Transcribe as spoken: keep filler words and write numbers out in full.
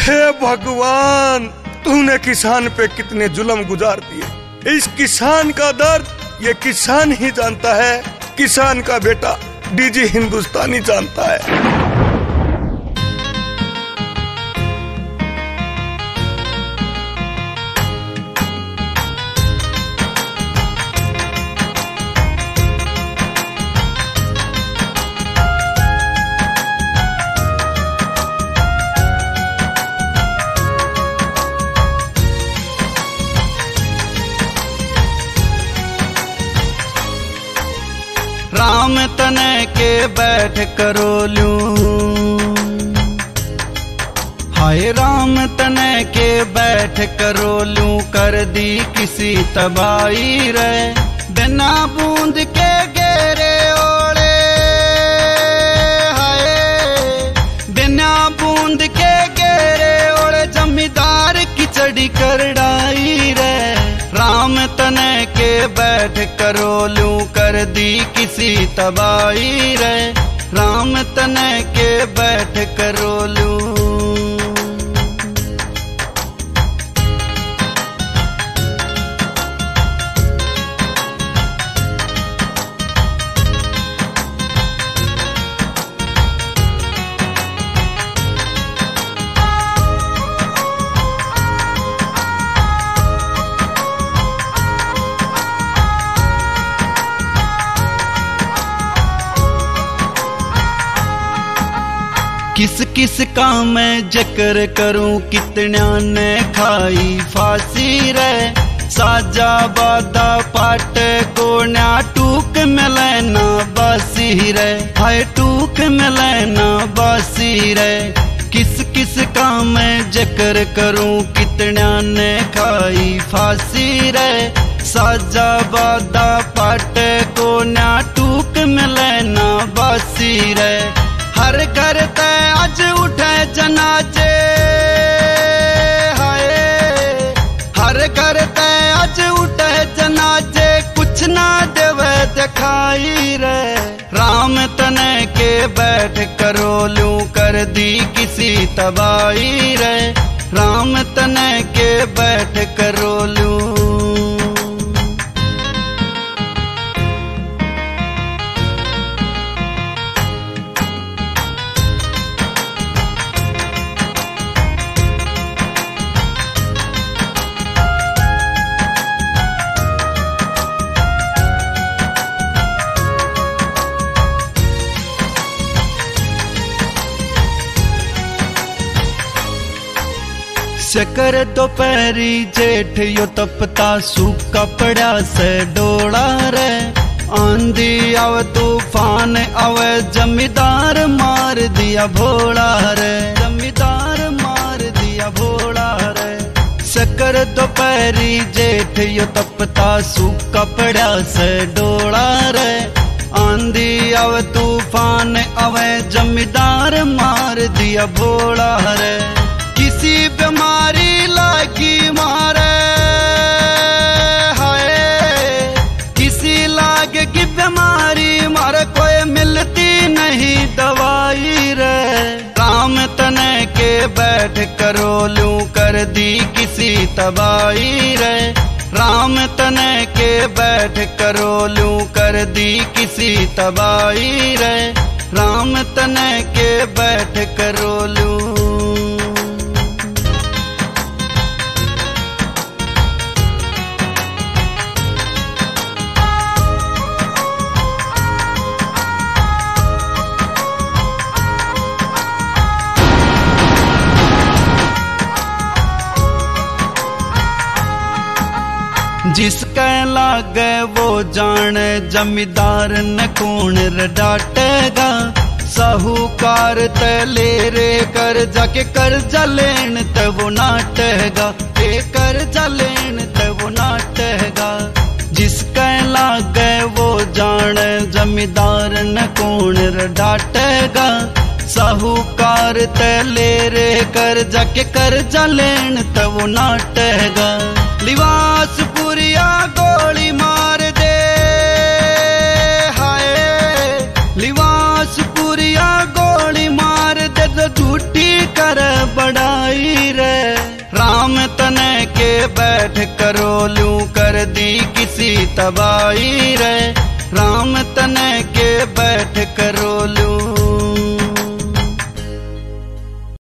हे भगवान, तूने किसान पे कितने जुल्म गुजार दिए। इस किसान का दर्द ये किसान ही जानता है, किसान का बेटा डीजी हिंदुस्तानी जानता है। राम तने के बैठ करो लूं, हाय राम तने के बैठ करो लूं, कर दी किसी तबाही रे। बिना बूंद के गेरे ओले, हाय बिना बूंद के गेरे ओले, जमींदार की चढ़ी करड़ाई रे। राम तने के बैठ करो लूं, कर दी किसी तबाही रे। राम तने के बैठ करो लूं। किस किस का मैं जिक्र करूं, कितन्या ने खाई फांसी रे। साजा बादा पाट को न्या टूक में लेना बासी रे, हाय टूक में लेना बासी रे। किस किस का मैं जिक्र करूं, कितन्या ने खाई फांसी रे। साजा बादा पाट को न्या टूक में लेना बासी रे। हर घर ते आज उठे जनाजे, हाय हर घर ते आज उठे जनाजे, कुछ ना देवे दिखाई रे। राम तने के बैठ करो लूं, कर दी किसी तबाही रे। राम तने के बैठ करो लूं। चकर दोपहरी जेठ यो तपता, सूखा पड़ा से डोला रे। आंधी आवे तूफान आवे, जमींदार मार दिया भोला रे। जमींदार मार दिया भोला रे। चकर दोपहरी जेठ यो तपता, सूखा पड़ा से डोला रे। आंधी आवे तूफान आवे, जमींदार मार दिया भोला रे। किसी बीमारी लागी मारे, हाय किसी लागे की बीमारी मारे, कोई मिलती नहीं दवाई रे। राम तने के बैठ करो लूं, कर दी किसी तबाही रे। राम तने के बैठ करो लूं, कर दी किसी तबाही रे। राम तने के बैठ करो लूं। जिसके लागे वो जाने, जमींदार न कौन डांटेगा। साहूकार ते ले रे कर जाके कर्जा लेन ते वो नाटेगा। के कर्जा लेन ते वो नाटेगा। जिसके लागे वो जाने, जमींदार न कौन डांटेगा। साहूकार ते ले रे कर जाके कर्जा लेन ते वो नाटेगा। लिबास पुरिया गोली मार दे, हाय लिबास पुरिया गोली मार दे, तो झूठी कर बड़ाई बैठ करो लू कर दी किसी तबाही रे। राम तने के बैठ कर